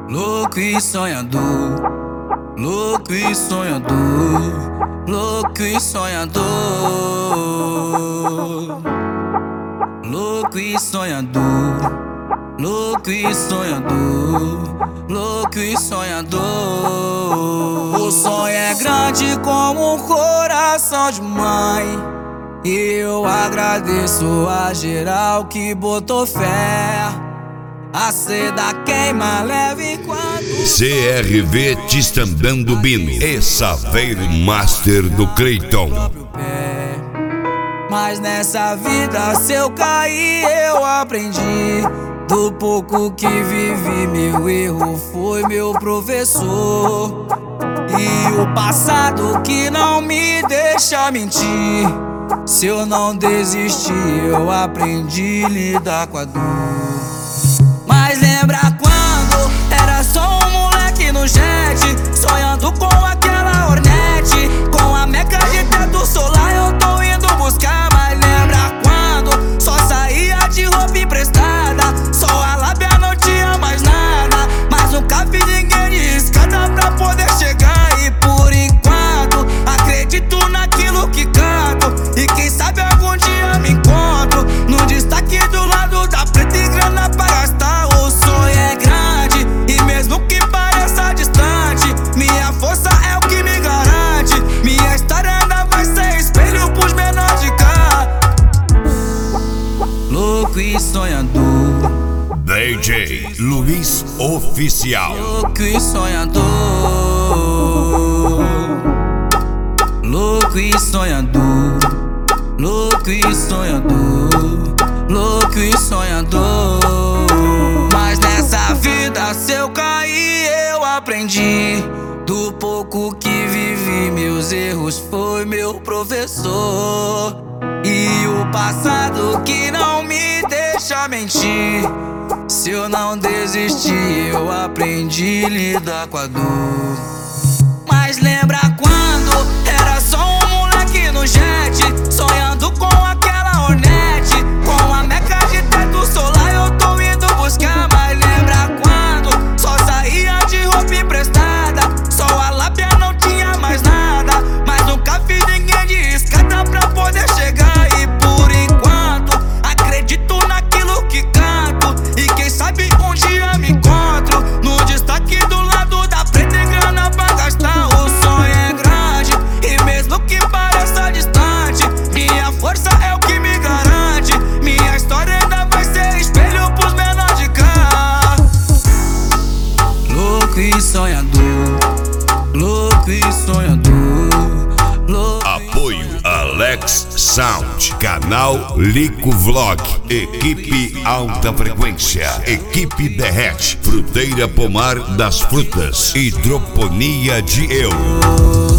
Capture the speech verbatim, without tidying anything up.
Louco e sonhador, louco e sonhador, louco e sonhador, louco e sonhador, louco e sonhador, louco e sonhador. O sonho é grande como um coração de mãe, e eu agradeço a geral que botou fé. A seda queima leve enquanto C R V Tistandando Bino e Saveiro Master do Cleiton. Mas nessa vida, se eu cair, eu aprendi. Do pouco que vivi, meu erro foi meu professor. E o passado que não me deixa mentir. Se eu não desistir, eu aprendi a lidar com a dor. Mas lembra quando era só um moleque no jet, sonhando com aquela Hornet, com a meca de teto solar eu tô indo buscar. Mas lembra quando só saía de roupa emprestada, só a lábia não tinha mais nada, mas nunca vi ninguém de escada pra poder chegar. E por enquanto acredito naquilo que canto, e quem sabe algum dia me encontro no destaque do lado da preta e grana pra gastar. O sonho é grande e mesmo que pareça distante, minha força é o que me garante. Minha história ainda vai ser espelho pros menores de cá. Louco e sonhador, D J Luiz Oficial. louco e sonhador, louco e sonhador, louco e sonhador, louco e sonhador. Mas nessa vida, se eu cair, eu aprendi. Do pouco que vivi, meus erros foi meu professor. E o passado que não me deixa mentir. Se eu não desistir, eu aprendi a lidar com a dor. Mas lembra quando era só um moleque no jet, sonhando com aquela Hornet, com a meca de teto solar eu tô indo buscar. Mas lembra quando só saía de roupa emprestada, só a lábia não tinha mais nada, mas nunca vi ninguém de escada pra poder chegar. E por enquanto acredito naquilo que canto, e quem sabe um dia me encontro no destaque do lado da preta e grana pra gastar. O sonho é grande e mesmo que pareça distante, minha força é o que me garante. Minha história ainda vai ser espelho pros menores de cá. Louco e sonhador, louco e sonhador, louco. Apoio Alex Sound, canal Lico Vlog, equipe Alta Frequência, equipe Derrete, Fruteira Pomar das Frutas, Hidroponia de Eu.